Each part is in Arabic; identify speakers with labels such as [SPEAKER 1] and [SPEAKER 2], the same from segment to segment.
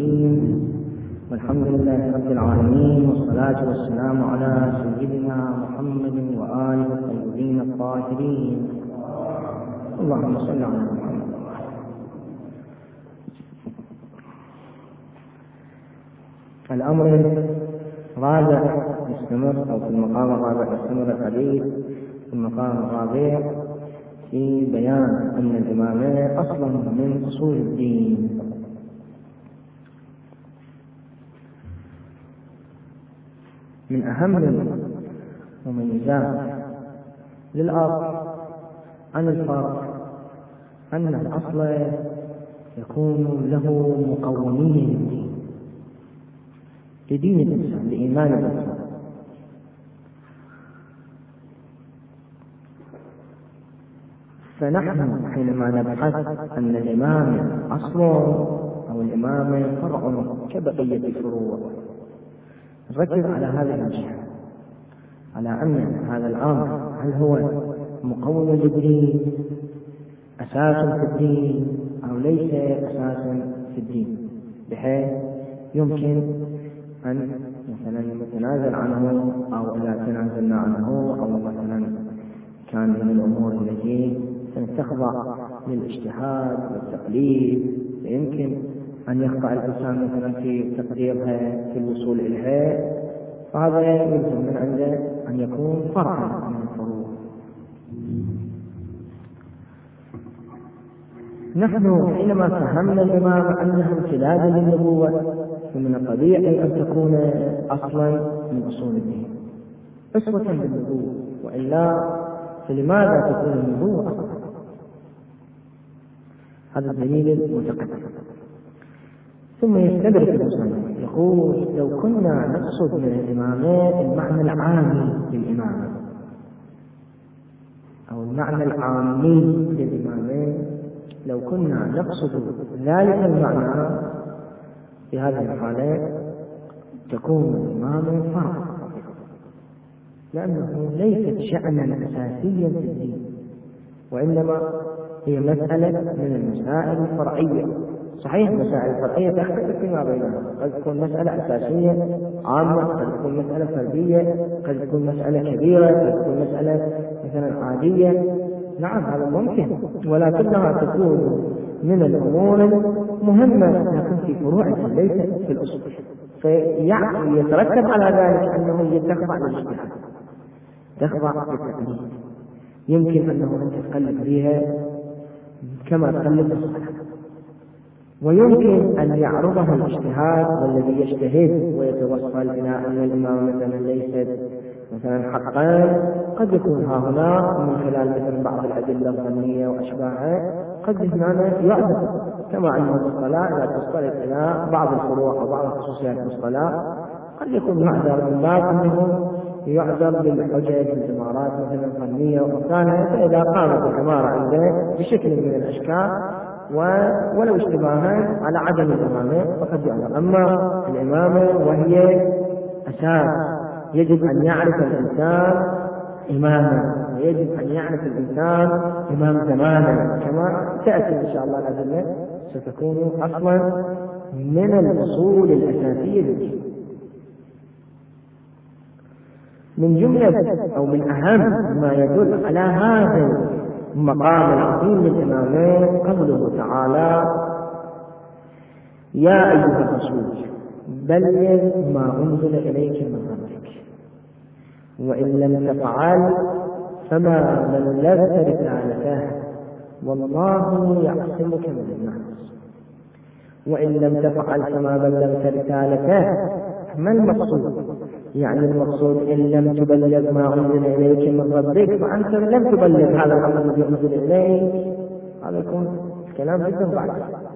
[SPEAKER 1] الرحيم، والحمد لله رب العالمين، والصلاة والسلام على سيدنا محمد وآله الطيبين الطاهرين. اللهم صل على محمد. الأمر الرابع يستمر، أو في المقام الرابع يستمر الحديث في المقام الرابع في بيان أن الإمامة أصلا من أصول الدين. من أهم المميزات للأصل عن الفرع أن الأصل يكون له مقومين لدين الإنسان، لإيمان الإنسان. فنحن حينما نبحث أن الإمام أصل أو الإمام فرع كبقية الفروع، نركز على هذه الجهة، على أن هذا الأمر هل هو مقوم للدين، أساس في الدين، أو ليس أساسا في الدين، بحيث يمكن أن مثلا نتنازل عنه، أو إذا تنازلنا عنه، أو مثلا كان من الأمور التي تخضع للاجتهاد والتقليد، فيمكن أن يخضع الإنسان مثلا في تقديرها في الوصول إليها، فهذا يلزم من عنده أن يكون فرعا من الفروع. نحن حينما فهمنا الإمام أنه امتدادا للنبوة، فمن الطبيعي أن تكون أصلا من أصول الدين، أسوة بالنبوة، وإلا فلماذا تكون النبوة أصلا؟ هذا الدليل المتقدم. ثم يستدرك المصنف يقول: لو كنا نقصد من الإمامة المعنى العامي للإمامة، أو المعنى العامي للإمامة، لو كنا نقصد ذلك المعنى، في هذه الحالة تكون الإمامة فرع، لأنه ليست شأنا أساسيا في الدين، وإنما هي مسألة من المسائل الفرعية. صحيح المسائل الفرعية تختلف فيما بينها، قد تكون مسألة أساسية عامة، قد تكون مسألة فردية، قد تكون مسألة كبيرة، قد تكون مسألة مثلا عادية. نعم هذا ممكن، ولكنها تكون من الأمور المهمة لكن في فروعها ليست في الأصول، فيترتب على ذلك أنه تخضع للاجتهاد، تخضع للتقليد. يمكن أنه أن تقلد فيها كما تقلد الصلاة، ويمكن أن يعرضها الاجتهاد، والذي يجتهد ويتوصل إلى أن الإمام مثلا ليست مثلا حقا، قد يكون ها هنا من خلال مثلا بعض الأدلة الظنية وأشباهها، قد هنا يعذر، كما أن الصلاة إذا تصلت إلى بعض الفروع وبعض الخصوصيات في الصلاة قد يكون يعذر، من باب أنه يعذر بالحجج بالإمارات مثلا الظنية وأمثالها، فإذا قامت العمارة عنده بشكل من الأشكال ولو اشتباها على عدم الإمامة فقد يعذر. أما الإمامة وهي أساس، يجب أن يعرف الإنسان إماما، ويجب أن يعرف الإنسان إمام زمانا، كما تأتي إن شاء الله الأدلة ستكون أصلا من الأصول الأساسية للدين. من جملة أو من أهم ما يدل على هذا المقام العظيم للإمامين قوله تعالى: يا أيها الرسول بلغ ما أنزل إليك من ربك وإن لم تفعل فما بلغت رسالته والله يعصمك من الناس. وإن لم تفعل فما بلغت رسالته، ما المقصود؟ يعني المقصود إن لم تبلغ ما أنزل إليك من ربك فأنت لم تبلغ هذا الأمر الذي أنزل إليك، هذا يكون كلام جدا ضعيف.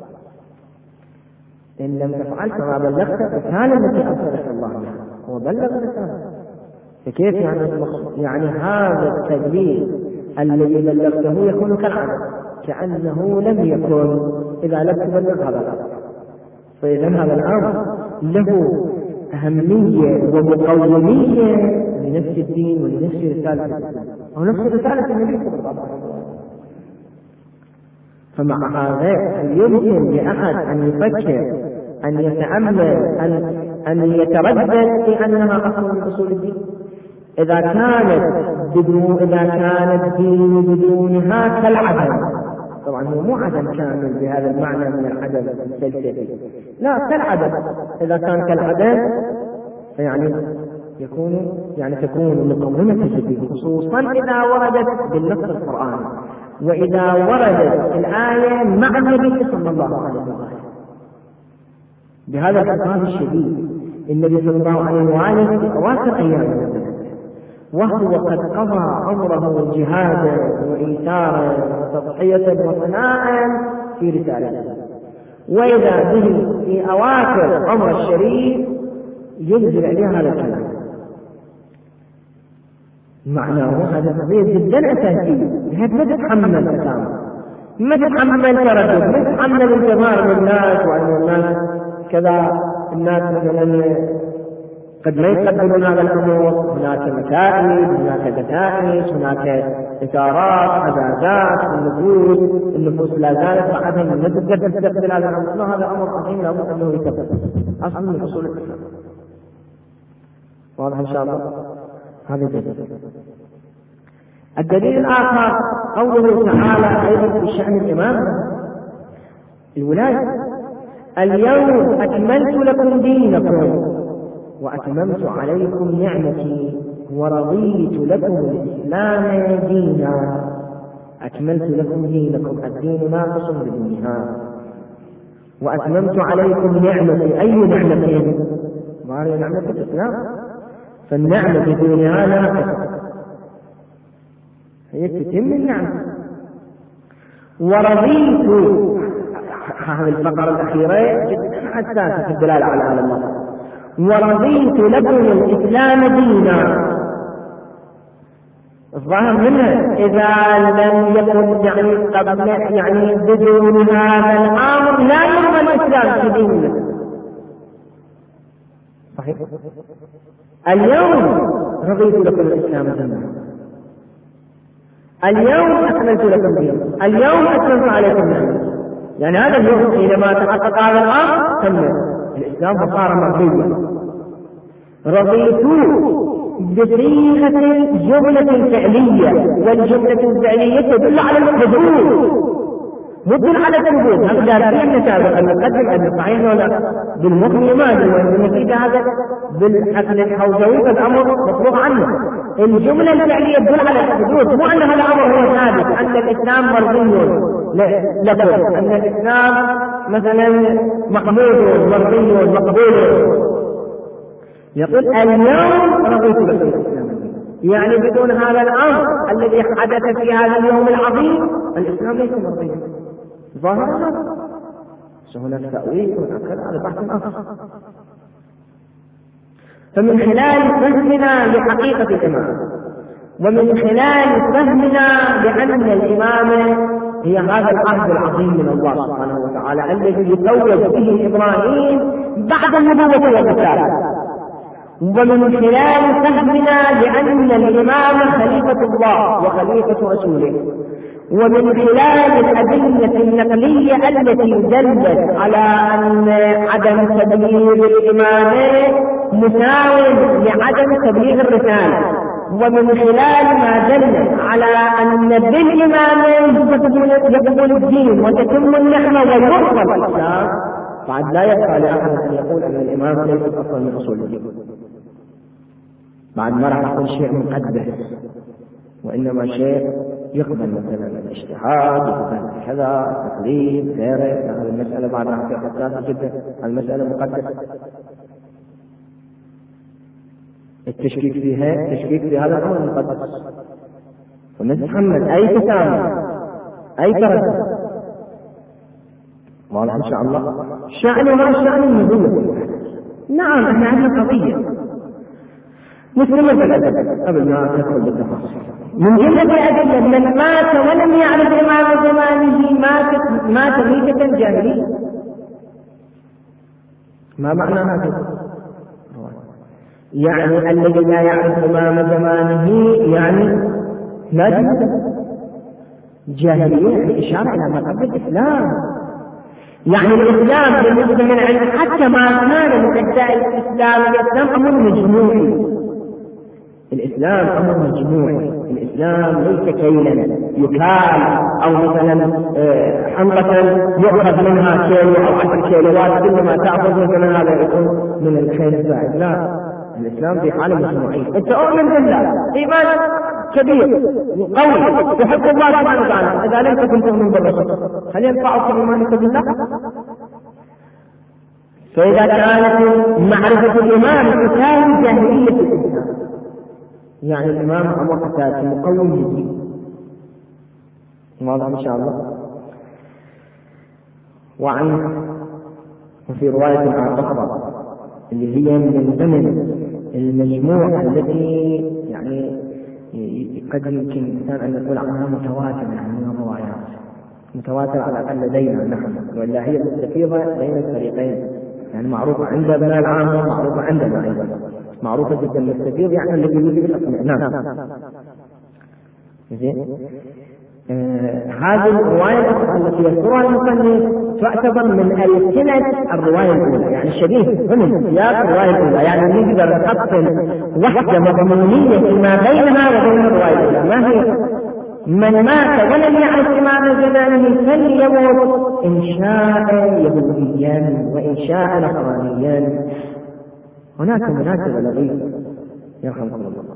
[SPEAKER 1] إن لم تفعل فما بلغت الرسالة التي أرسلك الله بها، هو بلغ الرسالة، فكيف يعني هذا التبليغ الذي بلغته يكون كالعدم، كأنه لم يكن إذا لم تبلغ هذا الأمر. فإذا هذا الأمر له أهمية ومقومية لنفس الدين ولنفس رسالة الإسلام، أو نفس رسالة النبي صلى الله عليه وسلم. فمع هذا يمكن لأحد أن يفكر أن يتأمل أن يتردد في أنها أصل من أصول الدين. إذا كان الدين بدونها كالعدم، طبعا هو مو عدم كامل بهذا المعنى من العدم السلسلي، لا كالعدم. إذا كان كالعدم تكون مقومة الدين، خصوصا إذا وردت بالنص القرآني، وإذا وردت الآية مع النبي صلى الله عليه وسلم بهذا الخطاب الشديد. النبي صلى الله عليه وآله في أواخر أيامه وهو قد قضى عمره جهادا وإيثارا وتضحية وثناء في رسالته، وإذا به في أواخر عمر الشريف ينزل عليه هذا الكلام. معناه هذا قضية جدا أساسية، بحيث ما تتحمل تسامح، ما تتحمل تردد، ما تتحمل انتظار من الناس، وأن الناس كذا. الناس مثلا قد ما يتقبلون هذا الأمور، هناك مكائد، هناك دسائس، هناك إثارات، حزازات، النفوس لا زالت بعدها من تقدر تستقبل هذا الأمر. هذا أمر عظيم لابد أنه يتبع أصل من أصول الإسلام. واضح إن شاء الله؟ هذا الدليل الآخر قوله تعالى أيضا في شأن الإمام الولاية: اليوم أكملت لكم دينكم وأتممت عليكم نعمتي ورضيت لكم الإسلام دينا. أكملت لكم دينكم، الدين ناقص بدونها. وأتممت عليكم نعمتي، أي نعمتين؟ وهي نعمة الإسلام، فالنعمة بدونها ناقصة، هي تتم النعمة. ورضيت، هذه الفقرة الأخيرة جدا حساسة في الدلالة على هذا الموضوع. ورضيت لكم الإسلام دينا، الظاهر منها إذا لم يكن بدون هذا الأمر لا يرضى الإسلام في ديننا. صحيح. اليوم رضيت لكم الإسلام دينا، اليوم أكملت لكم دينا، اليوم أتممت عليكم نعمتي. يعني هذا اليوم حينما تحقق هذا الأمر تم الإسلام وصار مرضيا. رضيت بصيغة جملة فعلية، والجملة الفعلية تدل على الحضور مدل على الثبوت. هذا دليل سابقا نقدم أن صحيح ولا بالمخ ما ادري، والنتيجة هذا بالحقل الحوزوي فالأمر مطلوب عنه. الجملة الفعلية تدل على الحدود، مو أن هذا الأمر هو ثابت، أن الإسلام مرضي لكم، أن الإسلام مثلا محمود مرضي مقبول. يقول اليوم رضيت لكم الإسلام، يعني بدون هذا الأمر الذي حدث في هذا اليوم العظيم الإسلام ليس مرضيا. ظاهر هناك تأويل وهكذا، على بحث آخر. فمن خلال فهمنا لحقيقة الإمامة، ومن خلال فهمنا بأن الإمامة هي هذا العهد العظيم من الله سبحانه وتعالى الذي يتوج به إبراهيم بعد النبوة والرسالة، ومن خلال فهمنا لأن الإمامة خليفة الله وخليفة رسوله، ومن خلال الأدلة النقلية التي دلت على أن عدم تبليغ الإمامة مساو لعدم تبليغ الرسالة، ومن خلال ما دل على أن بالإمامة يقبل الدين وتتم النعمة ويرفض الإسلام، بعد لا يبقى لأحد أن يقول أن الإمامة ليست أصلا من أصول الدين. بعد ما راح يكون شيء مقدس، وإنما شيء يقبل مثلا الاجتهاد، يقبل كذا التقليد غيره. هذه المسألة بعدها في حساسة جدا، المسألة مقدسة. التشكيك فيها تشكيك في هذا الأمر المقدس، ونتحمل أي تسامح أي تردد. والله إن شاء الله شأن ما شأن النبوة. نعم احنا عندنا قضية مسلمة بالأدب قبل ما ندخل بالتفاصيل. من جملة الأدلة من مات ولم يعرف إمام زمانه مات ميتة جاهلية. ما معنى هذا؟ يعني الذي لا يعرف إمام زمانه يعني لا جاهلية، إشارة إلى ما قبل الإسلام. يعني الإسلام بالنسبة من عند حتى ما كان من أجزاء الإسلام أمر مجموعي. الإسلام أمر مجموعي، الإسلام ليس كيلا يكال أو مثلا حنطة يؤخذ منها كيلو أو 10 كيلوات كل ما تأخذ مثلا هذا يكون من الخير الزائد. لا، الإسلام في حالة مجموعية. أنت أؤمن بالله إيمان كبير قوي يحب الله سبحانه وتعالى، إذا لم تكن تؤمن بالرسول هل ينفعك إيمانك بالله؟ فإذا كانت معرفة الإيمان تساوي جاهلية الإنسان، يعني الإمام أمر أساسي مقوم للدين. واضح إن شاء الله. وفي رواية أخرى اللي هي من ضمن المجموعة التي يعني قد يمكن الإنسان أن يقول عنها متواترة، يعني من الروايات متواترة على الأقل لدينا نحن، ولا هي مستفيضة بين الفريقين، يعني معروفة عند ابناء العامة، معروفة عندنا أيضا، معروفة جدا مستفيض يعني الذي يجب الاطمئنان. هذه الرواية الأخرى التي يذكرها المصنف تعتبر من ألسنة الرواية الأولى، يعني شبيه من سياق الرواية الأولى، يعني نقدر نحصل وحدة مضمونية فيما بينها وبين الرواية الأولى. ما هي؟ من مات ولم يعرف إمام زمانه فليموت إن شاء يهوديا وإن شاء نصرانيا. هناك مناسبة لطيفة يرحمكم الله.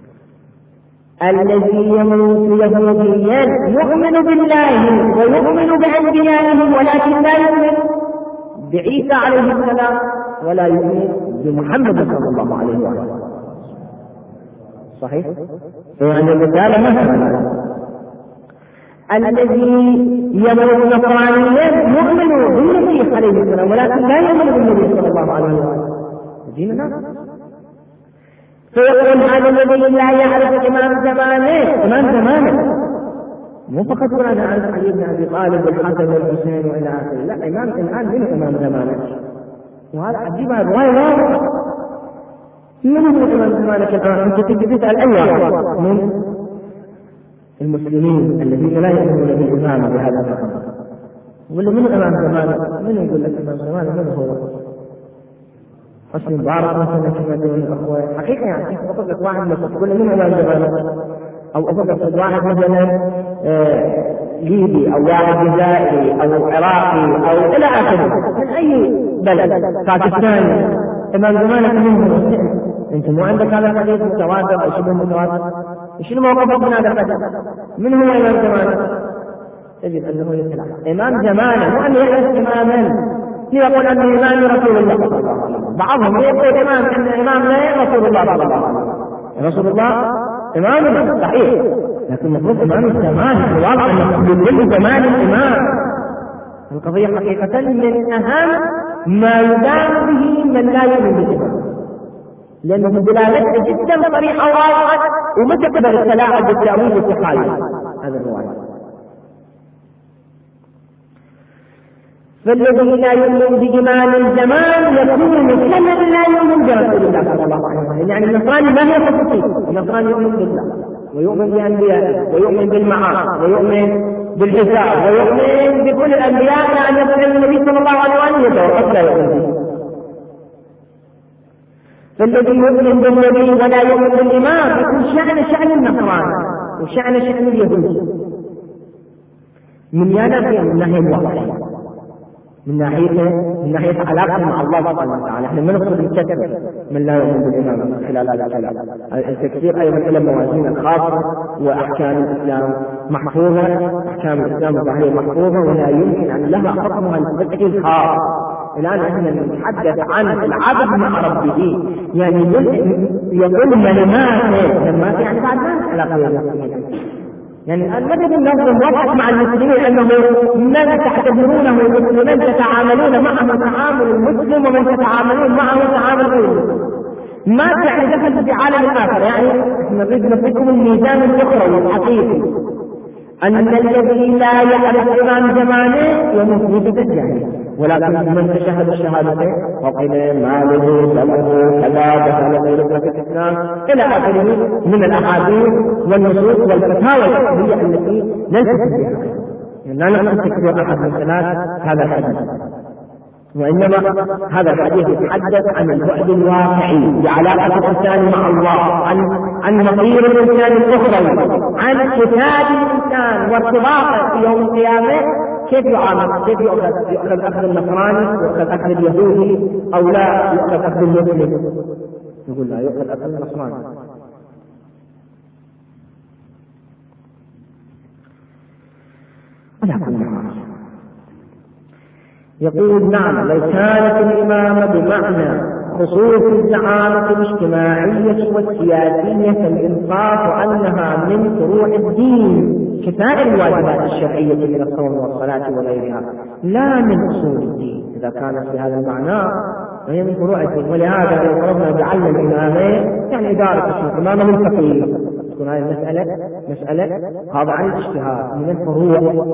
[SPEAKER 1] الذي يموت يهوديا يؤمن بالله ويؤمن بأنبيائه ولكن لا يؤمن بعيسى عليه السلام ولا يؤمن بمحمد صلى الله عليه وسلم. صحيح؟ يعني الرسالة مثلا الذي يموت نصرانيا يؤمن بالمسيح عليه السلام ولكن لا يؤمن بالنبي صلى الله عليه وسلم. ديننا فيقول هذا الذي لا يعرف إمام زمانه مو فقط يقول أنا أعرف علي بن أبي طالب والحسن والحسين وإلى آخره، لا، إمام الآن من إمام زمانه، وهذا عجيبها رواية واضحة. من هو إمام زمانك الآن؟ أنت تجي تسأل أي واحد من المسلمين الذين لا يؤمنون بالإمام بهذا الرقم، ولا من إمام زمانه؟ من يقول لك إمام زمانه؟ من هو؟ حسن مبارك مثلا كما يقولون الأخوة حقيقة، يعني أفضل لك واحد مثلا تقول من إمام زمانه، أو أفضل لك واحد مثلا ليبي أو واحد جزائري أو عراقي أو إلى آخره من أي بلد باكستاني، إمام زمانك منه. أنت مو عندك هذا الحديث متواتر أو شبه متواتر؟ شنو موقفك من هذا الحديث؟ من هو إمام زمانه؟ تجد أنه يطلع إمام زمانه مو أن يحدث إماما يقول أنه إمام رسول الله. بعضهم يقول إمام أن إمام لا رسول الله صلى الله عليه وسلم. رسول الله إمامنا صحيح، لكن المفروض إمام الزمان واضح أن لكل زمان الإمام. القضية حقيقة من أهم ما يدان به من لا يؤمن بالإمام، لأنه دلالته جدا صريحة وواضحة وما تقدر التلاعب بالتأويل والتخيل. هذا الرواية. فالذي لا يؤمن بإمام الزمان يكون كمن لا يؤمن برسول الله صلى الله عليه وسلم. يعني النصراني ما هي خصوصية، النصراني يؤمن بالله ويؤمن بأنبيائه ويؤمن بالمعاد ويؤمن بالحساب ويؤمن بكل الأنبياء أن يصل النبي صلى الله عليه وسلم وقد لا يؤمن به. فالذي يؤمن بالنبي ولا يؤمن بالإمام يكون شأن النصراني وشأن اليهودي من ناحية الوحي، من ناحية علاقة مع الله سبحانه وتعالى. احنا ما نقصد الكثر من لا يؤمن بالإمام خلال هذا الكلام. التكفير أيضا إلى الموازين الخاصة، وأحكام الإسلام محفوظة، أحكام الإسلام الظاهرية محفوظة ولا يمكن أن لها حكمها الفقهي الخاص. الآن احنا نتحدث عن العبد مع ربه، يعني يقول من مات يعني بعد ما علاقة يعني المدد النظر موقف مع المسلمين أنه من تعتبرونه المسلمين تتعاملون معه تعامل المسلم ومن تتعاملون معه تعامل المسلم. ما يعني دخل في عالم الآخر، يعني نريد نفسكم الميزان الأخرى الحقيقي أن الذي لا يعرف إمام زمانه يموت بالجهل، ولكن من تشهد الشهادتين وقيل ماله دمه كذا دخل غيره في الإسلام إلى آخره من الأحاديث والنصوص والفتاوى الفقهية التي ليست بها. لا نقصد تكفير أحد من ثلاث هذا الحديث، وإنما هذا الحديث يتحدث عن البعد الواقعي بعلاقة الإنسان مع الله، عن مصير الإنسان الأخرى، عن كتاب الإنسان وارتباطه في يوم القيامة. كيف يعامل؟ كيف يؤخذ أخذ النصراني، يؤخذ أخذ اليهودي، أو لا يؤخذ أخذ المسلم؟ يقول لا، يؤخذ أخذ النصراني. يقول نعم، لو كانت الإمامة بمعنى خصوص الزعامة الاجتماعية والسياسية فالإنصاف أنها من فروع الدين كسائر الواجبات الشرعية من الصوم والصلاة وغيرها، لا من أصول الدين. إذا كانت بهذا المعنى فهي من فروع الدين. ولهذا لو فرضنا جعلنا الإمامة يعني إدارة الإمامة للفقيه، تكون هذه مسألة خاضعة للاجتهاد من الفروع.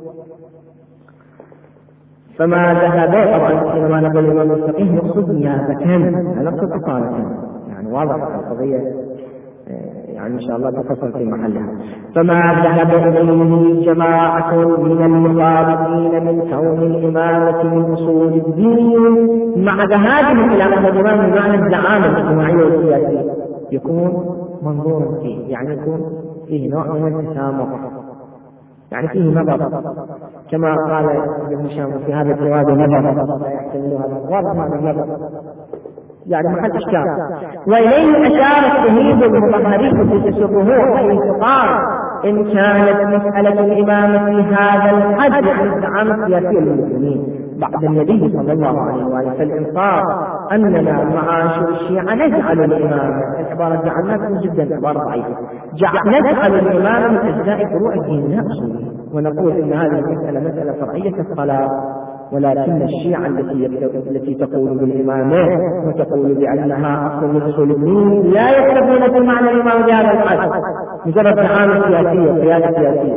[SPEAKER 1] فما ذهب طبعا حينما نقول الإمام الفقيه نقصد نيابة، لا نقصد أصالة، يعني واضح القضية، يعني إن شاء الله تفصل في محلها. فما ذهب إليه جماعة من المخالفين من كون الإمامة من أصول الدين مع ذهابهم إلى أن الإمام بمعنى الزعامة الاجتماعية والسياسية يكون منظورا فيه، يعني يكون فيه نوع من التسامح، يعني فيه نظر، كما قال ابن هشام في هذا الجواب نظر لا يحتمل هذا واضح معنى النظر، يعني محل إشكال. وإليه أشار الشهيد المطهري في تشرحه حيث قال إن كانت مسألة الإمامة في هذا الحد يعني الزعامة السياسية للمسلمين بعد النبي صلى الله عليه وآله فالإنصاف أننا معاشر الشيعة نجعل الإمامة، العبارة جعلناكم جدا عبارة ضعيفة، نجعل الإمامة من أجزاء فروع الدين لا أصولها، ونقول إن هذه المسألة مسألة فرعية كالصلاة. ولكن الشيعة التي تقول بالإمامة وتقول بأنها أصل من أصول الدين لا يكتفون بمعنى الإمام بهذا الحد، مجرد زعامة سياسية قيادة سياسية.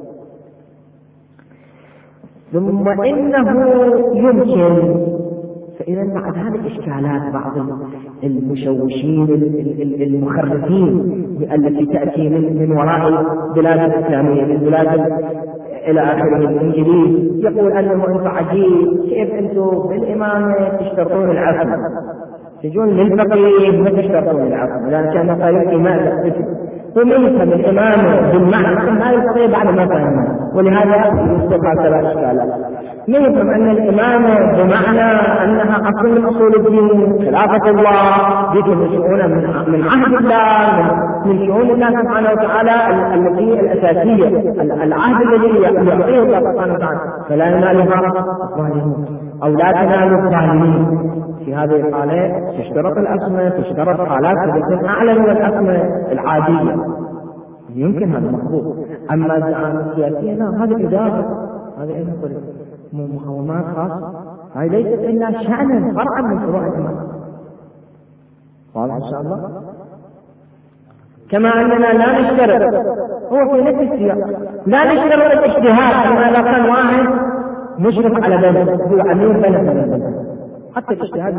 [SPEAKER 1] ثم إنه يمكن، فإذا مع هذه الإشكالات بعض المشوشين المخرفين التي تأتي من وراء بلاد الإسلامية من بلاد إلى آخره الإنجليز يقول أنه أنت عجيب، كيف أنتم بالإمامة تشترطون العصر، تجون للفقيه ما تشترطون العصر، لأن كان قال الإمام ثم يفهم الإمامة بالمعنى ثم هذه القضية بعد ما فهمها، ولهذا يستقع ثلاث إشكالات. ما يفهم أن الإمامة بمعنى أنها أصل من أصول الدين، خلافة الله، ذكر من شؤون من عهد الله، من شؤون الله سبحانه وتعالى التي الأساسية، العهد الذي يعطيه الله سبحانه وتعالى، فلا ينالها الظالمون أو لا تنال الظالمين. في هذه الحالة تشترط الأسماء، تشترط حالات تكون أعلى من الأسماء العادية، يمكن هذا مقبول. أما الزعامة السياسية لا، هذه إدارة، هذه أيضا مقاومات خاصة، هذه ليست إلا شأنا فرعا من فروع الإمام. واضح إن شاء الله؟ كما أننا لا نشترط، هو في نفس السياق لا نشترط الاجتهاد، كما إذا كان واحد مشرف على بلد هو أمير بلد حتى الاجتهاد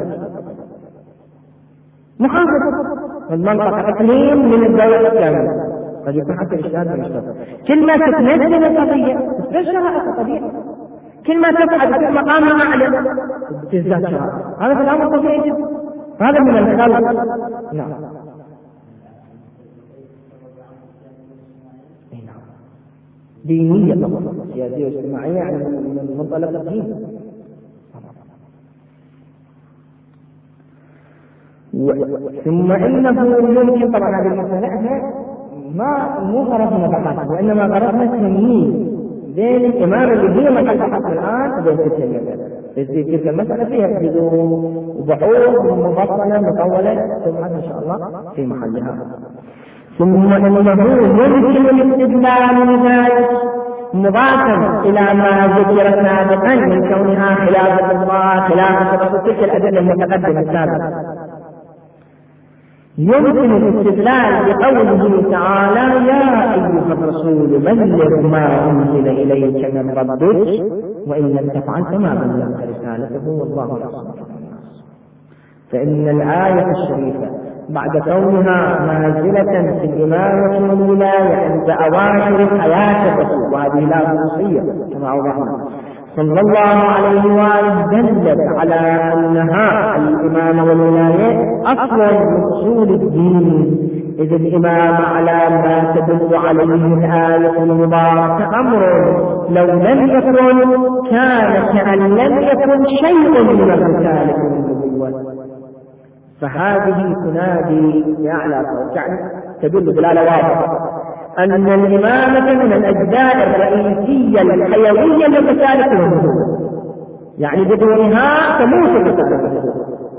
[SPEAKER 1] محافظ المنطقة إقليم من الدولة الإسلامية قد يكون حتى الاجتهاد مشترط. كل ما تتنزل القضية تزداد الطبيعة، كل ما تفعل في مقام أعلى تزداد شرائع، هذا في الأمر طبيعي جدا، هذا من الخلق. نعم دينية طبعا، سياسية واجتماعية يعني من منطلق الدين. ثم إنه يمكن طبعا هذه المسألة مو غرضنا بحث، وإنما غرضنا تمييز بين الإمام اللي هي مسألة بحث الآن وبين تلك المسألة. تلك المسألة فيها حدود وبحوث مفصلة مطولة ثم إن شاء الله في محلها. ثم إنه يمكن الاستدلال لذلك مضافا إلى ما ذكر سابقا من كونها خلافة الله خلافة تلك الأدلة المتقدمة السابقة. يمكن الاستدلال بقوله تعالى يا أيها الرسول بلغ ما أنزل إليك من ربك وإن لم تفعل فما بلغت رسالته والله يعصمك من الناس. فإن الآية الشريفة بعد كونها نازلة في الإمامة والولاية عند أواخر حياة الرسول، وهذه لا خصوصية كما أوضحنا صلى الله عليه وآله، دلت على أنها الإمامة والولاية أصل من أصول الدين، إذ الإمامة على ما تدل عليه الآية المباركة أمر لو لم يكن كان كأن لم يكن شيء من الرسالة النبوة. فهذه تنادي بأعلى صوت، يعني تدل دلالة واضحة أن الإمامة من الأجزاء الرئيسية الحيوية للرسالة النبوة، يعني بدونها تموت الرسالة.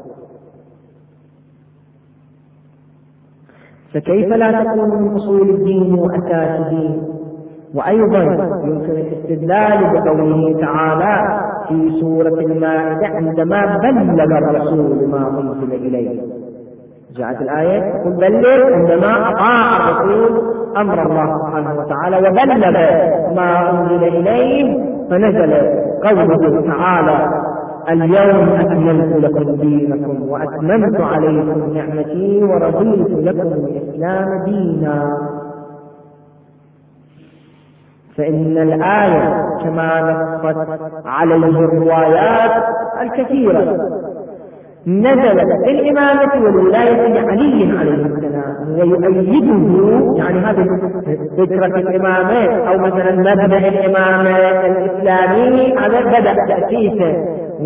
[SPEAKER 1] فكيف لا تكون من أصول الدين وأساس الدين؟ وأيضا يمكن الاستدلال بقوله تعالى في سورة المائدة عندما بلغ الرسول ما أنزل إليه، جاءت الآية تقول بلغ عندما أطاع الرسول أمر الله سبحانه وتعالى وبلغ ما أنزل إليه، فنزل قوله تعالى اليوم أكملت لكم دينكم وأتممت عليكم نعمتي ورضيت لكم الإسلام دينا. فإن الآية كما نصت عليه الروايات الكثيرة نزلت في الإمامة والولاية لعلي عليه السلام ويؤيده، يعني هذه فكرة الإمامة أو مثلا مبدأ الإمامة الإسلامي هذا بدأ تأسيسه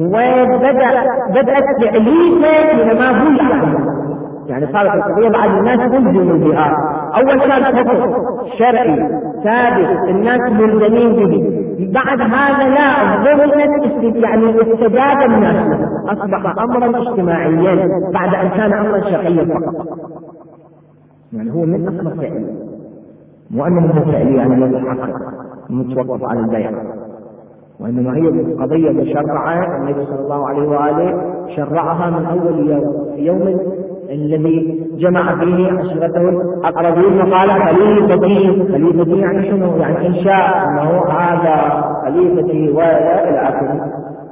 [SPEAKER 1] وبدأت تعليمه حينما بلغ، يعني صارت القضية بعد الناس ملزموا بها. أول كان حكم شرعي ثابت الناس ملزمين به، بعد هذا لا ضمنت يعني استجاب الناس، أصبح أمرا اجتماعيا بعد أن كان أمرا شرعيا فقط. يعني هو من أصل فعلي وأنه فعلي يعني لا يتحقق متوقف على البيع، وإنما هي قضية مشرعة النبي صلى الله عليه وآله شرعها من أول يوم، في يوم الذي جمع فيه عشيرته الأقربين وقال خليفتي يعني شنو؟ يعني إنشاء أنه هذا خليفتي وإلى آخره،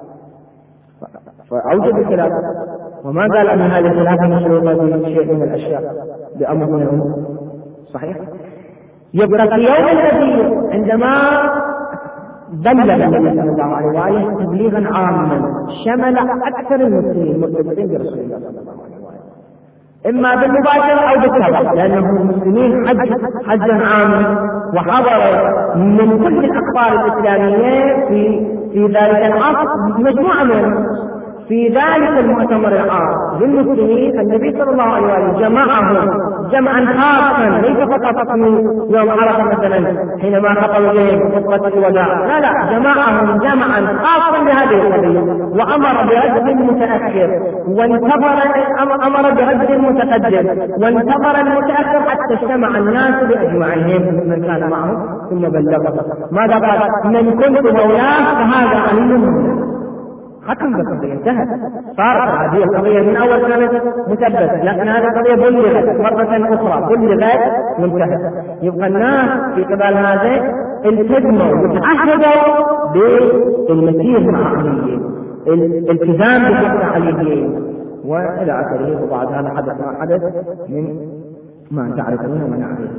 [SPEAKER 1] فأوجد الخلاف. وما قال أن هذه الخلافة مشروطة بشيء من الأشياء بأمر من الأمور، صحيح؟ يبقى في يوم الذي عندما بلغ النبي صلى الله عليه وآله تبليغا عاما شمل أكثر المسلمين المرتبطين برسول الله صلى الله عليه وآله، إما بالمباشرة أو بالتبع، لأنهم المسلمين حجا عاما وحضر من كل الأقطار الإسلامية في ذلك العصر مجموعة منهم. في ذلك المؤتمر العام للمسلمين النبي صلى الله عليه وآله جمعهم جمعا خاصا، ليس فقط يوم عرفة مثلا حينما خطبوا بهم خطبة الوداع، لا جمعهم جمعا خاصا بهذه القضية، وأمر برد المتأخر أمر برد المتقدم، وانتظر المتأخر حتى اجتمع الناس بأجمعهم من كان معه ثم بلغه. ماذا قال؟ من كنت مولاه فهذا علي منه. حكم بالقضية انتهت، صارت هذه القضية من أول كانت مثبتة، لكن هذه القضية بلغت مرة أخرى بلغت وانتهت. يبقى الناس في قبل هذا التزموا وتعهدوا بالمسير مع علي، الالتزام بحق علي وإلى آخره. وبعد هذا حدث ما حدث من ما تعرفون وما نعرف.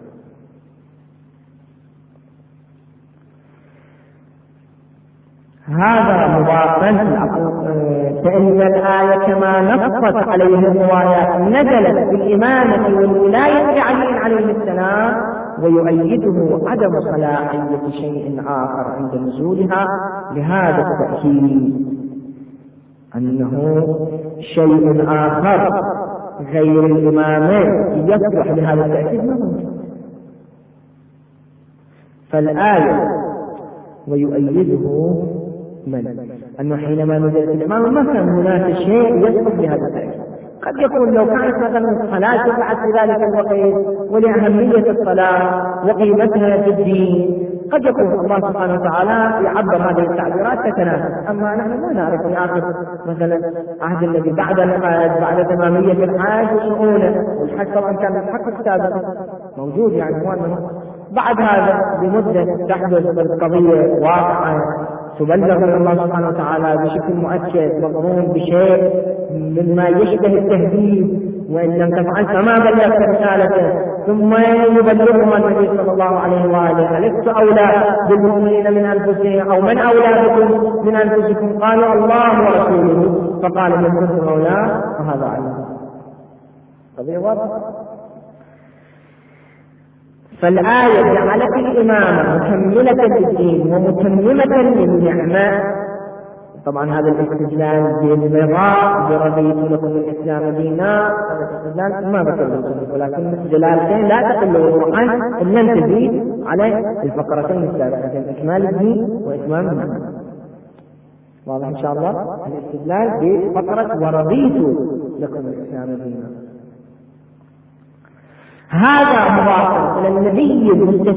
[SPEAKER 1] هذا مضافا، فإن الآية كما نصت عليه الروايات نزلت بالإمامة والولاية لعلي عليه السلام ويؤيده عدم صلاحية شيء آخر عند نزولها، لهذا التأكيد أنه شيء آخر غير الإمامة يصلح لهذا التأكيد ما ممكن. فالآية ويؤيده أنه حينما نزلت الإمام ما كان هناك شيء يصلح بهذا التأكيد. قد يكون لو كانت مثلا الصلاة وقعت في ذلك الوقت ولأهمية الصلاة وقيمتها في الدين، قد يكون الله سبحانه وتعالى يعبر هذه التعبيرات تتناسب. أما نحن لا نعرف في آخر مثلا عهد الذي بعد الحج بعد تمامية الحج وشؤونه، والحج طبعا كان الحق السابق موجود، يعني هو أنه بعد هذا بمدة تحدث القضية واقعة تبلغ من الله سبحانه وتعالى بشكل مؤكد مضمون بشيء مما يشبه التهديد وإن لم تفعل فما بلغت رسالته، ثم يبلغهم النبي صلى الله عليه وآله: ألست أولى بالمؤمنين من أنفسهم أو من أولى بكم من أنفسكم؟ قالوا: الله ورسوله. فقال: من كنتم أولى فهذا علم. قضية واضحة. فالآية جعلت الإمامة مكملة للدين ومتممة للنعمة. طبعا هذا الاستدلال بالرضا برضيت لكم الإسلام دينا، هذا الاستدلال ما ذكرته، ولكن دلالتين لا تقل وضوحا إن لم تزيد على الفقرتين السابقتين: إكمال الدين وإتمام النعمة. واضح إن شاء الله؟ الاستدلال بفقرة ورضيت لكم الإسلام دينا هذا مضاف إلى النبي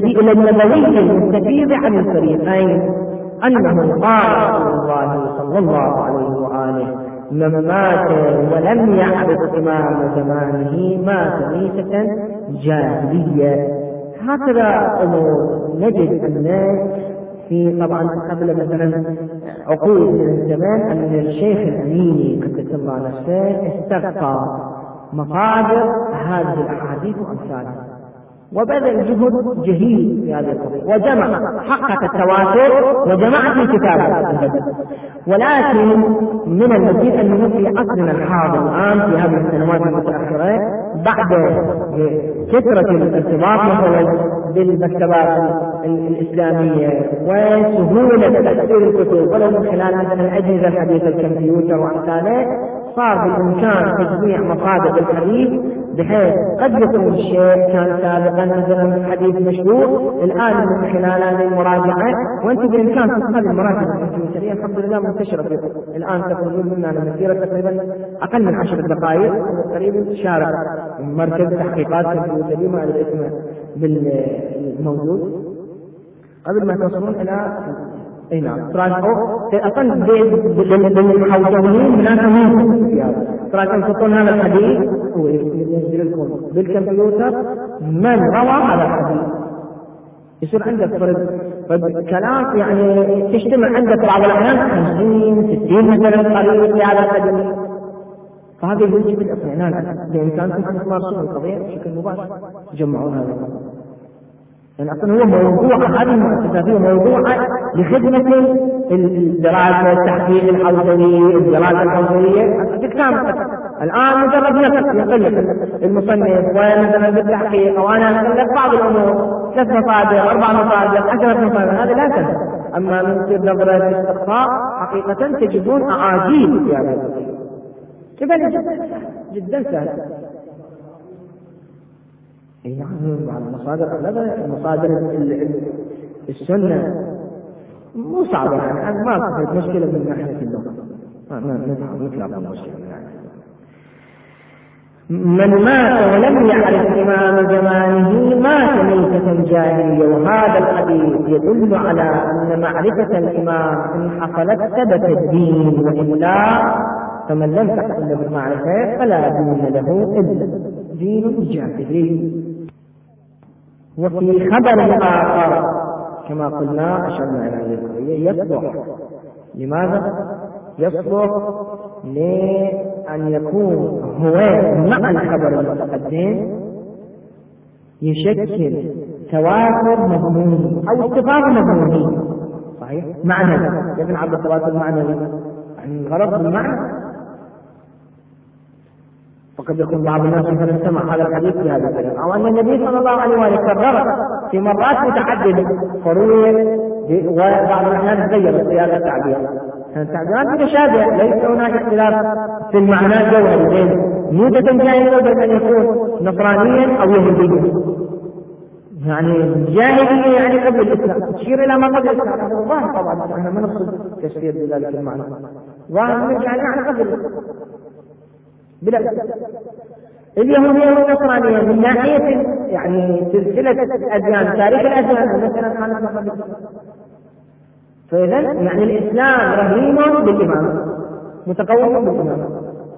[SPEAKER 1] المستفيض عن الفريقين، أنه قال رسول الله صلى الله عليه وآله: من مات ولم يعرف إمام زمانه مات ميتة جاهلية. هكذا نجد الناس في طبعا قبل مثلا عقود من الزمان أن الشيخ الأميني قدس الله نفسه استبقى مصادر هذه الأحاديث وأمثالها، وبذل جهد جهيد في هذه القضية، وجمع حقق التواتر وجمع في كتابه. ولكن من المزيد أنه في عصرنا الحاضر الآن في هذه السنوات المتأخرة بعد كثرة الارتباط مثلا بالمكتبات الإسلامية وسهولة تأثير الكتب ولو من خلال مثلا الأجهزة الحديثة الكمبيوتر وأمثاله، صار بالإمكان تجميع مصادر الحديث بحيث قد يكون الشيء كان سابقا مثلا حديث مشهور، الآن من خلال هذه المراجعة وأنت بالإمكان تدخل المراجعة الكمبيوترية الحمد لله منتشرة الآن تخرجون منها مسيرة تقريبا أقل من 10 دقائق تقريبا شارع مركز تحقيقات كمبيوترية مع الاسم بالموجود قبل ما توصلون إلى اي نعم تراجعوا اصلا بالحوزونين مناسبين في هذا، تراجعوا تحطون هذا الحديث هو ينزل لكم بالكمبيوتر من روى هذا الحديث، يصير عندك فرد كلام يعني تجتمع عندك بعض الاحيان 50-60 مثلا طريق لهذا الحديث، فهذا يوجب الاطمئنان بامكانكم ان تمارسون القضيه بشكل مباشر تجمعون هذا الحديث. يعني أصلا هو موضوع هذه المؤسسات هي موضوع لخدمة الدراسة التحقيق الحوزوي، الدراسة الحوزوية بالكامل. الآن مجرد نفس يقل المصنف ومثلا بالتحقيق أو أنا أقول بعض الأمور 3 مصادر 4 مصادر 10 مصادر هذا لا تنسى، أما من تصير نظرة الاستقصاء حقيقة تجدون أعاجيب في هذا الشيء. كيف جدا سهل. يعني على مصادر السنة مو صعبة يعني ما صارت مشكلة من ناحية اللغة ما نطلع مشكلة يعني. من مات ولم يعرف إمام زمانه مات ميتة جاهلية، وهذا الحديث يدل على أن معرفة الإمام إن حصلت ثبت الدين، وإلا فمن لم تحصل بالمعرفة فلا دين له إلا دين الجاهلي. وفي خبر آخر كما قلنا أشرنا إلى هذه القضية يصلح. لماذا؟ يصلح لأن يكون هو مع الخبر المتقدم يشكل تواتر مضموني أو اتفاق مضموني صحيح؟ معنى ابن عبد التواتر المعنوي يعني الغرض بالمعنى. وقد يكون بعض الناس مثلا سمع هذا الحديث بهذا الكلام، أو أن النبي صلى الله عليه وآله كرر في مرات متعددة فروي وبعض الأحيان تغير صياغة التعبير، التعبيرات متشابهة ليس هناك اختلاف في المعنى الجوهري بين ميتة جاهلية وبين أن يكون نصرانيا أو يهوديا. يعني جاهلية يعني قبل الإسلام تشير إلى ما قبل الإسلام، هذا ظاهر طبعا احنا ما نقصد تشير بذلك المعنى، ظاهر يعني قبل الإسلام بلا اليهودية والنصرانية من ناحية يعني سلسلة الأديان تاريخ الأديان مثلا كانت قبل الإسلام، فإذا يعني الإسلام رهين بالإمام متقوم بالإمام،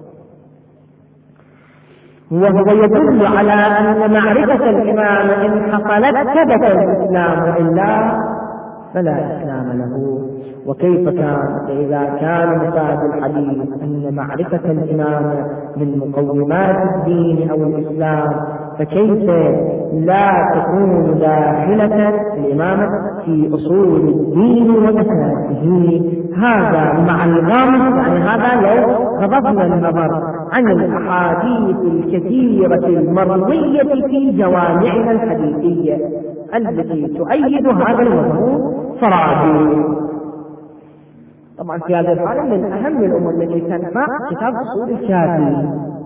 [SPEAKER 1] وهو يدل على أن معرفة الإمام إن حصلت ثبت الإسلام وإلا فلا إسلام له. وكيف كان؟ فإذا كان مفاد الحديث أن معرفة الإمامة من مقومات الدين أو الإسلام، فكيف لا تكون داخلة الإمامة في أصول الدين وأساسه؟ هذا مع الغمز، يعني هذا لو غضبنا النظر عن الأحاديث الكثيرة المروية في جوامعنا الحديثية التي تؤيد هذا المفهوم فراجي. طبعا في هذه الحالة من أهم الأمور التي تنفع كتاب أصول الكافي.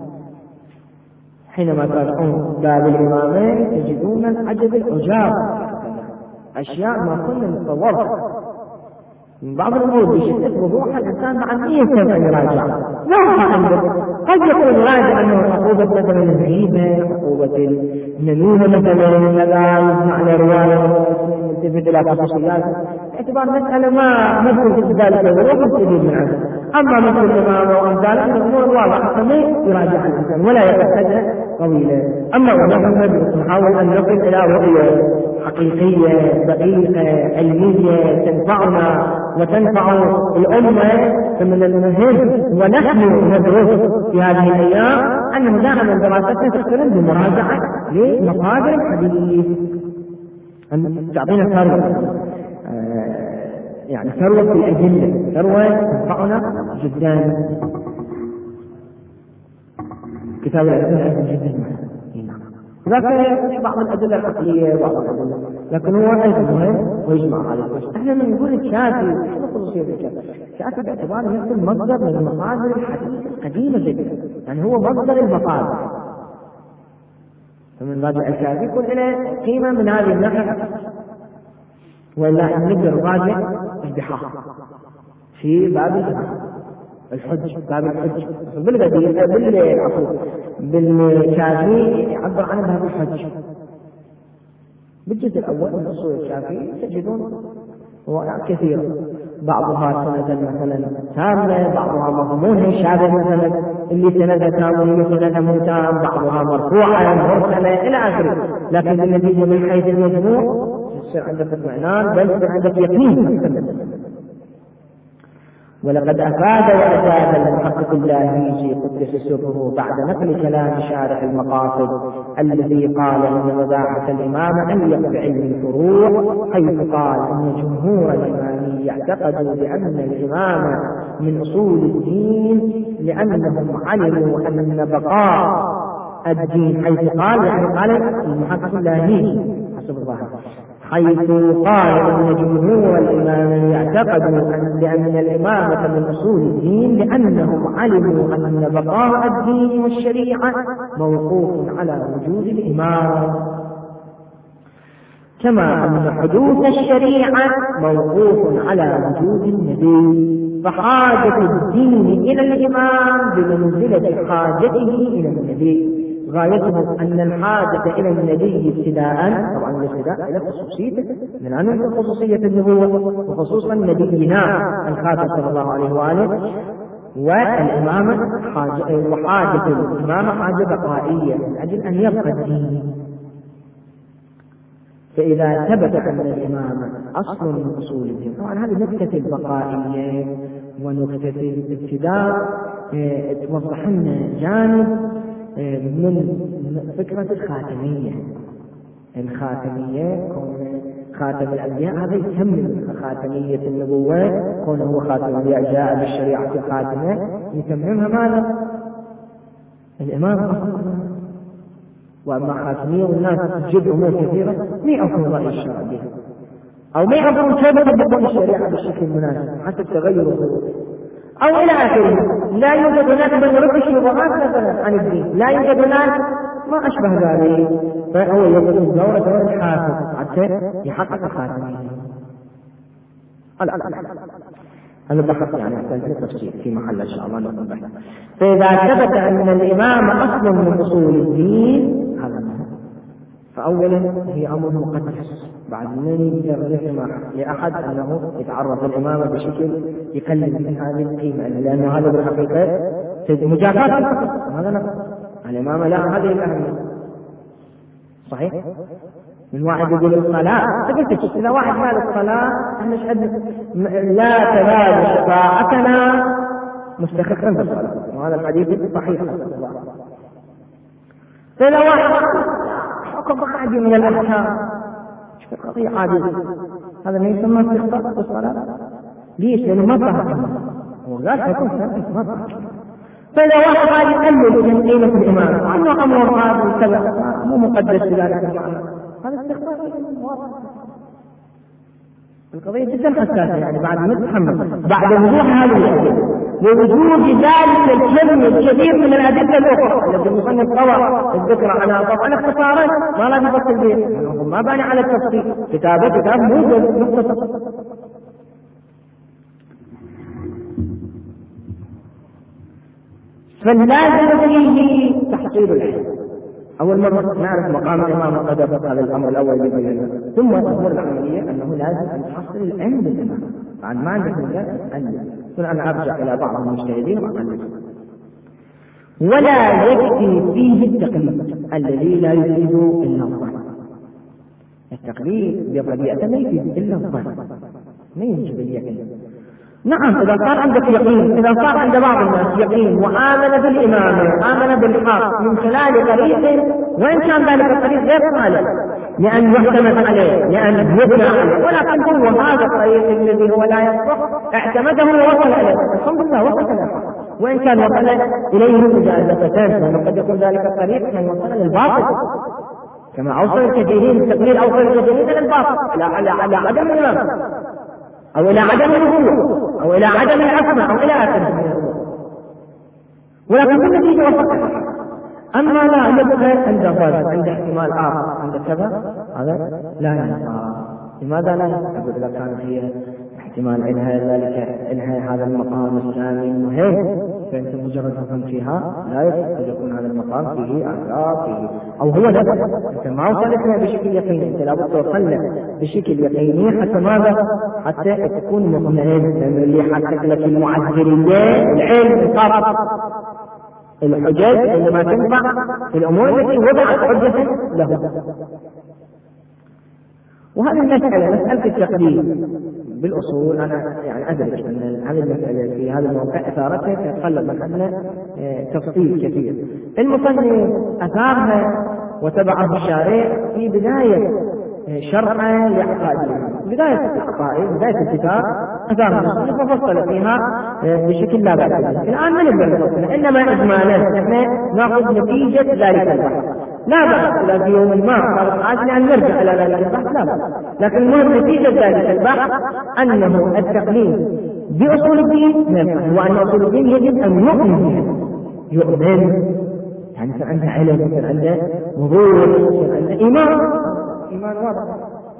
[SPEAKER 1] حينما ترجعون باب الإمامة تجدون العجب العجاب، أشياء ما كنا نتصورها من بعض الأمور بشدة وضوح الإنسان مع النية كيف يراجع. لا عنده قد يكون راجع أنه عقوبة مثلا الغيبة، عقوبة النميمة مثلا، هذا معنى رواية تلفت إلى خصوصيات، باعتبار مسألة ما نذكر في ذلك الوضوح نستفيد من عنه. أما مثل الإمامة وأمثاله من الأمور الواضحة فما يراجع الإنسان ولا يتخذها طويلة. أما ونحن نحاول أن نصل إلى رؤية حقيقية دقيقة علمية تنفعنا وتنفع الأمة، فمن المهم ونحن ندرس في هذه الأيام أنه دائما دراستنا تختلف بمراجعة لمصادر الحديث، أن تعطينا ثروة، يعني ثروة في الأدلة، ثروة تنفعنا جدا. كتاب الأدلة جدا ذاك بعض الأدلة العقلية بعض الأدلة، لكن هو أيضا مهم ويجمع عليه. احنا من نقول الشافعي خصوصية الشافعي باعتباره مثل مصدر من مصادر الحديث القديمة جدا، يعني هو مصدر المصادر، فمن راجع الشافعي يكون له قيمة من هذه الناحية. ولا نقدر نراجع البحار في باب الحج، باب الحج بالشافعي يعبر عنه باب الحج. بالجزء الأول من أصول الشافعي تجدون كثير، بعضها سندا مثلا تامة، بعضها مضمونها شابه مثلا اللي سندا تام واللي سندا مو تام، بعضها مرفوعة مرسلة إلى آخره. لكن النتيجة من حيث المجموع يصير عندك اطمئنان بل يصير عندك يقين. ولقد أفاد وأفاد المحقق اللاهيجي قدس سره بعد نقل كلام شارح المقاصد الذي قال إن مباحث الإمامة أليق بعلم الفروع، حيث قال إن جمهور الإمامية اعتقدوا بأن الإمامة من أصول الدين لأنهم علموا أن بقاء الدين، حيث قال يعني قال المحقق اللاهيجي حسب الظاهر، حيث قال إن جمهور الإمام يعتقدوا بأن الإمامة من أصول الدين لأنهم علموا أن بقاء الدين والشريعة موقوف على وجود الإمام، كما أن حدوث الشريعة موقوف على وجود النبي، فحاجة الدين إلى الإمام بمنزلة حاجته إلى النبي. غايته أن الحاجة إلى النبي ابتداء، طبعا الابتداء إلى خصوصيته من أن خصوصية النبوة وخصوصا نبينا الخاتم صلى الله عليه وآله، والإمامة وحاجة الإمامة حاجة بقائية من أجل أن يبقى الدين. فإذا ثبت أن الإمامة أصل من أصول الدين، طبعا هذه نكتة البقائية ونكتة الابتداء توضح لنا جانب من فكرة الخاتمية كون خاتم الأنبياء هذا يكمل خاتمية النبوة، كونه هو خاتم الأنبياء جاء بالشريعة الخاتمة يتممها ماذا؟ الإمام. وأما خاتمية والناس تجد أمور كثيرة ما يعرفون رأي الشرع بها أو ما يعرفون كيف يطبقون الشريعة بالشكل المناسب حتى تغير الظروف أو إلى آخره. لا يوجد هناك من يرد الشبهات مثلا عن الدين، لا يوجد هناك ما أشبه ذلك، فهو يوجد دورة الحافظ حتى يحقق الخاتمية. هذا بحث يعني يحتاج لتفصيل في محل إن شاء الله نقوم به. فإذا ثبت أن الإمام أصل من أصول الدين هذا فأولا هي أمر مقدس، بعد من يرجع لأحد أنه يتعرض للإمامة بشكل يقلل من هذه القيمة، لأن هذا بالحقيقة مجافاة هذا نقص الإمامة، لا هذه الأهمية صحيح. من واحد يقول الصلاة، فقلت إذا واحد قال الصلاة احنا نشهد لا تزال شفاعتنا مستخفا بالصلاة، وهذا الحديث صحيح. فإذا واحد حكم عادي من الأحكام قضية عادية، هذا ما يسمى استخفاف بالصلاة. ليش؟ لأنه ما فهم، هو قال حكم ثابت ما فهم. فإذا واحد قال يقلل من قيمة الإمام وأنه أمر هذا كذا مو مقدس بذلك المعنى، هذا استخفاف. القضية جدا حساسة، يعني بعد ما تتحمل بعد وضوح هذه الأدلة ووجود ذلك الكم الكثير من الأدلة الأخرى التي المصنف طوى الذكر على طبعا اختصارا ما لا يفصل به، ما باني على التفصيل، كتاب موجز مختصر. فاللازم فيه تحصيل العلم. أول مرة نعرف مقام الإمام القدر، هذا الأمر الأول بيبين، ثم الأمور العملية أنه لازم أن تحصل العلم بالإمام. بعد ما عندك مجال أقلل، ثم أنا أرجع إلى بعض المجتهدين وأقلل. ولا يكفي فيه التقليد الذي لا يفيد إلا الظن. التقليد بقضية لا يفيد إلا الظن، ما يجب اليقين. نعم إذا صار عندك يقين، إذا صار عند بعض الناس يقين وآمن بالإمام وآمن بالحق من خلال طريق، وإن كان ذلك الطريق غير صالح لأن يعتمد عليه لأن يبنى عليه، ولكن هو هذا الطريق الذي هو لا يصلح اعتمده ووصل إليه، الحمد لله وصل إليه، وإن كان وصل إليه مجازفتان، وقد يكون ذلك الطريق من وصل للباطل كما أوصل الكثيرين، التقليد أوصل الكثيرين للباطل على عدم الإمام أو إلى عدم النبوة أو إلى عدم العصمة أو إلى آخره، ولكن بالنتيجة وصلت. أما لا يبقى عند ضرب، عند احتمال آخر، عند كذا، هذا لا ينفع. لماذا لا ينفع؟ إذا كان فيه احتمال إنهاء هذا المقام الثاني المهم، فأنت مجرد فهم فيها لا يجب يكون هذا المقام فيه آثار فيه أو هو نفسه. أنت ما وصلتنا بشكل يقيني، أنت لابد توصلنا بشكل يقيني حتى ماذا؟ حتى تكون مطمئن، لأن اللي حقق لك المعذرية العلم فقط، الحجج اللي ما تنفع في الأمور التي وضعت حجة له. وهذه المسألة مسألة التقليد بالأصول أنا يعني أدرك أن هذه المسألة في هذا الموقع أثارتها تتطلب منها تفصيل كثير. المصنف أثارها وتبعه الشارع في بداية شرحه لعقائده، بداية الكتاب أثارها المصنف وفصل فيها بشكل لا بأس به. الآن ما نبدأ نفصل، إنما إجمالا نحن نأخذ نتيجة ذلك البحث. لا بأس إلى في يوم ما صارت حاجة أن نرجع إلى ذلك البحث، لا بأس، لكن المهم نتيجة ذلك البحث أنه التقليد بأصول الدين ينفع، وأن أصول الدين يجب أن يؤمن يعني يكون عنده علم، يكون عنده وضوح، يكون عنده إيمان واضح.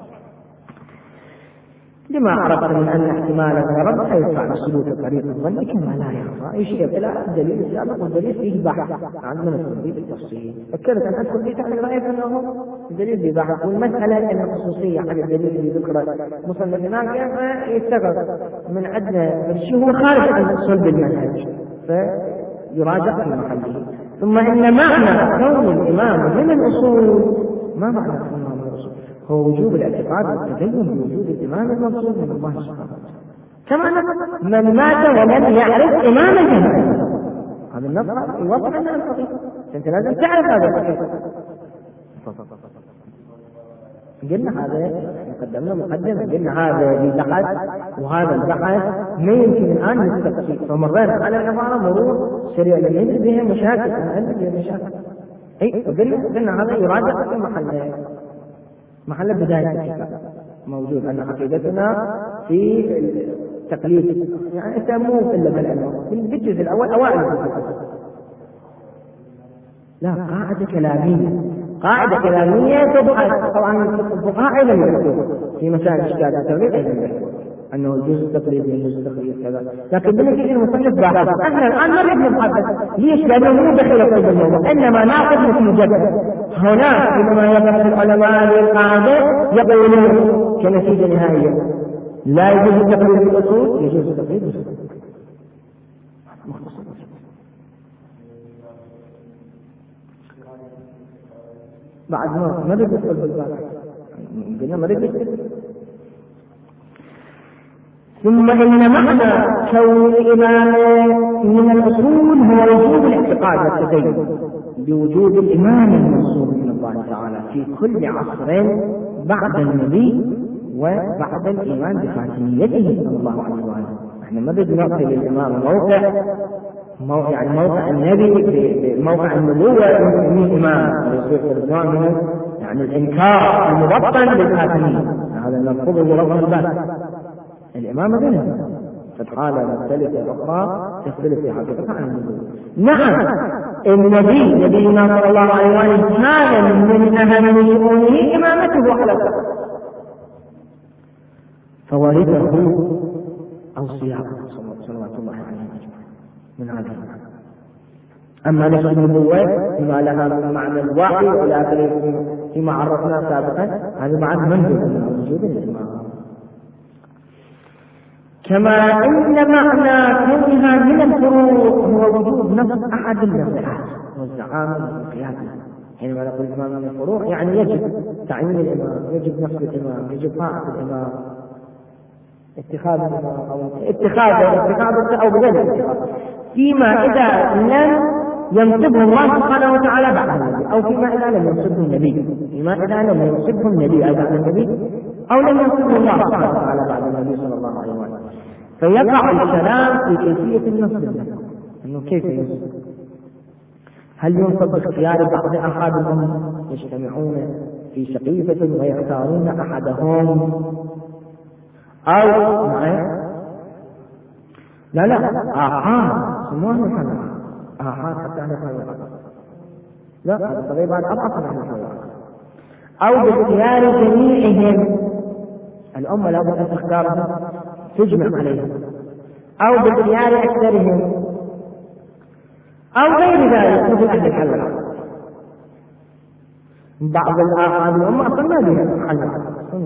[SPEAKER 1] لما عرفت من أن احتمال الغرض سيدفع بسلوك طريق الظن كما لا يخفى يشير إلى الدليل السابق، والدليل فيه بحث عن من التفصيل بالتفصيل. فكرت أن أذكر في تعليل رأيت أنه الدليل ببحث، والمسألة أن الخصوصية عن الدليل اللي ذكره مصنف هناك يستغرب من عندنا الشيء هو خارج عن صلب المنهج فيراجع في محله. ثم إن معنى كون الإمام من الأصول، ما معنى كون الإمام من الأصول؟ هو وجوب الاعتقاد والتدين بوجود الإمام المنصوب من الله سبحانه وتعالى، كما من مات ولم يعرف إمام الجماعة. هذا النص يوضح لنا الحقيقة، أنت لازم تعرف هذا الحقيقة. قلنا هذا قدمنا مقدمة، قلنا هذا البحث وهذا البحث ما يمكن الآن للتفصيل، فمرينا على العبارة مرور سريع لأن ينزل بها مشاكل، قلنا هذا يراجع في محل بداية الكتاب موجود أن عقيدتنا في التقليد، يعني أنت مو إلا بالعلم في الجزء الأول أوائل الكتاب. لا، قاعدة كلامية تبحث طبعا الفقهاء أيضا يذكرون في مسائل إشكال التقليد أيضا يذكرون أنه الجزء التقليدي الجزء التقليدي كذا، لكن بالنسبة للمصنف بحث احنا الآن ما نحن نبحث. ليش؟ لأنه مو دخل في الموضوع، إنما ناخذ نتيجة. هناك حينما يبحث العلماء للقاعدة يقولون كنتيجة نهائية لا يجوز التقليد بالأصول، يجوز التقليد بالأصول. بعد ما بدأ يدخل بالباب قلنا مريض. ثم إن معنى كون الإمامة من الأصول هو وجوب الاعتقاد والتدين بوجود الإمام المنصور من الله تعالى في كل عصر بعد النبي وبعد الإيمان بخاتميته صلى الله عليه وسلم. احنا ما بدنا نعطي للإمام موقع النبي موقع النبوة من إمام ويصير يعني الإنكار المبطن للخاتمية، هذا نرفضه برفض الباب. الإمامة بينهم فالحالة مختلفة أخرى تختلف في حقيقتها عن النبوة. نعم نبينا صلى الله عليه وسلم كان من أهم شؤونه إمامته على الأرض، فورثه أوصياءه صلوات الله عليه من هذا المعنى. أما نفس النبوة بما لها من معنى الوحي وإلى آخره فيما عرفناه سابقا، هذا بعد منزل من وجود الإمام. كما إن معنى كونها من الفروع هو وجود نفس أحد النصيحات والزعامة والقيادة. حينما نقول الإمام من الفروع يعني يجب تعيين الإمام، يجب نصب الإمام، يجب طاعة الإمام، اتخاذ الإمام أو اتخاذ أو بغير اتخاذ، فيما إذا لم ينصبه الله سبحانه وتعالى بعد النبي، أو فيما إذا لم ينصبه النبي، فيما إذا لم ينصبه النبي بعد النبي، أو لم ينصبه الله سبحانه وتعالى بعد النبي صلى الله عليه وسلم. فيقع الكلام في كيفية النصب، أنه كيف ينصب؟ هل ينصب باختيار بعض أصحاب الأمة يجتمعون في سقيفة ويختارون أحدهم، أو لا آحاد سموه الحلقة آحاد حتى نفعل لا هذا طبيعي بعد أضعف نحن الحلقة، أو باختيار جميعهم الأمة لابد أن تختارهم تجمع عليهم، أو باختيار أكثرهم، أو غير ذلك مثل أهل الحلقة. بعض الآحاد الأمة أصلا ما بها حلقة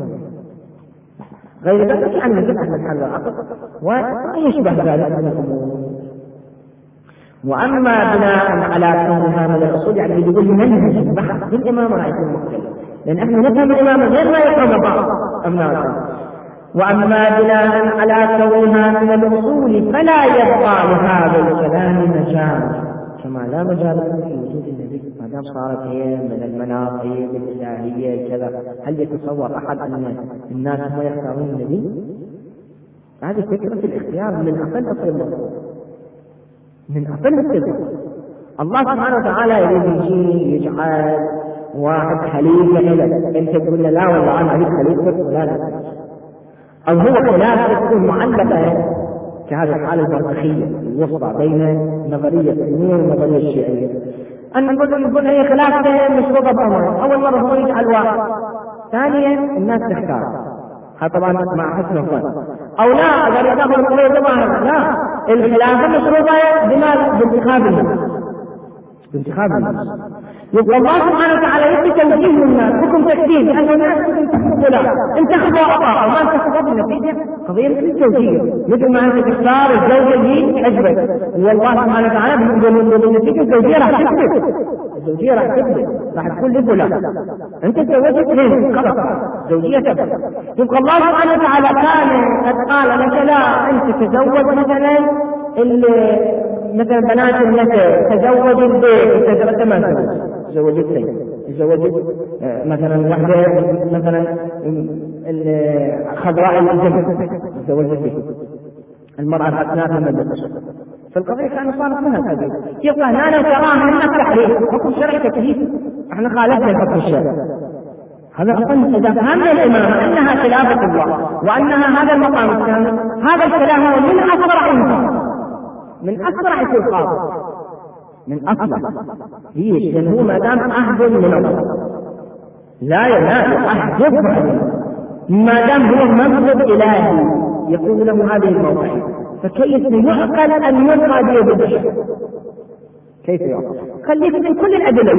[SPEAKER 1] غير ذلك يعني مثل أهل الحلقة وما يشبه ذلك من الأمور. وأما بناء على كونها من الأصول يعني يقول منهج البحث بالإمام رأيته المختلف، لأن احنا نفهم الإمام غير ما يفهم بعض أبنائنا. وأما بناء على كونها من الأصول فلا يبقى لهذا الكلام مجال، كما لا مجال في وجود النبي ما دام صارت هي من المناقب الإلهية كذا. هل يتصور أحد أن الناس ما يختارون النبي؟ هذه فكرة الاختيار من أقل الطرق، من أقل الطرق. الله سبحانه وتعالى يريد يجعل واحد خليفة لك، أنت تقول لا والله أنا أريد خليفة ولا أو هو خلافة تكون معلقة كهذه الحالة البرزخية الوسطى بين نظرية السنية والنظرية الشيعية. أن نقول هي خلافة مشروطة بأمر، أول مرة هو يجعل واحد، ثانيا الناس تختار، هذا طبعا مع حسن الظن. أو لا أقدر يتأخذ القضية طبعا لا، الخلافة مشروطة بانتخاب الناس. يبقى الله سبحانه وتعالى يبقى توجيه الناس حكم تكتيب لأن الناس انتخبوا أطاعوا ما انتخبوا بالنتيجة قضية التوجيه، مثل ما أنت تختار الزوجة اللي عجبك والله سبحانه وتعالى بالنتيجة الزوجية راح تثبت راح تكون لفلان أنت تزوجت اثنين خلاص زوجية تثبت. يبقى الله سبحانه وتعالى كان قد قال لك لا أنت تزوج مثلا بنات النساء تزوج البيت تزوجت مثلا واحدة مثلا خضراء الجنة تزوجت المرأة الحسناء من المدرسة. فالقضية كانت صارت لها هذه. يبقى هنا تراها أنها تحريف حكم شرعي تكليف، احنا خالفنا الحكم الشرعي. هذا أقل إذا فهمنا الإمام أنها خلافة الله وأنها هذا المقام الكامل، هذا الكلام هو من أسرع الخاطر من أصلا ليش؟ لأن هو ما دام عهد من الله لا ينال عهد ما دام هو منصب إلهي يكون له هذه الموضوعية، فكيف يعقل أن يلقى بيد البشر؟ كيف يعقل؟ خليك من كل الأدلة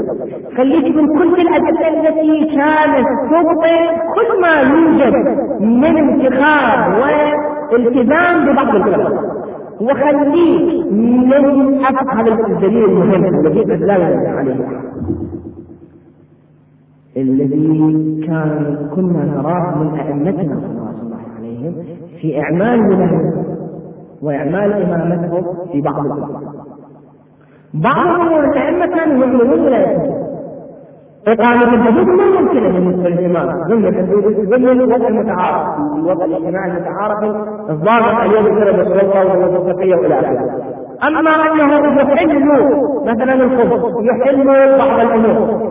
[SPEAKER 1] التي كانت تبطل كل ما يوجد من انتخاب والالتزام ببعض الكلام، وخليك من هذا الدليل المهم الذي لا يرجع عليه. الذي كنا نراه من أئمتنا صلوات الله عليهم في إعمال ولايتهم وإعمال إمامتهم في بعض الأمور. بعضهم من الأئمة كانوا يعملون ولايتهم إقامة الحدود ما ممكن أن يكون الإمام ضمن الوضع المتعارف، الوضع الاجتماعي المتعارف الضابط اليوم بسبب السلطة والوظيفية وإلى آخره. أما أنه يحل مثلا الخبز، يحل بعض الأمور،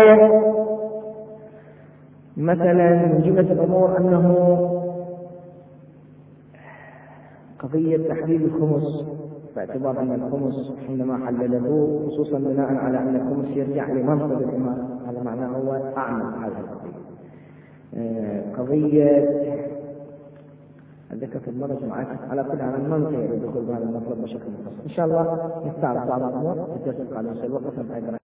[SPEAKER 1] مثلا من جملة الأمور أنه قضية تحليل الخمس، باعتبار أن الخمس حينما حلله خصوصا بناء على أن الخمس يرجع لمنصب الإمام، هذا معناه هو أعمل هذه القضية. قضية ذكرت المرة معك على كل عام المنطقة للدخول بهذا المطلب بشكل مختصر. إن شاء الله نستعرض بعض الأمور في الدرس القادم.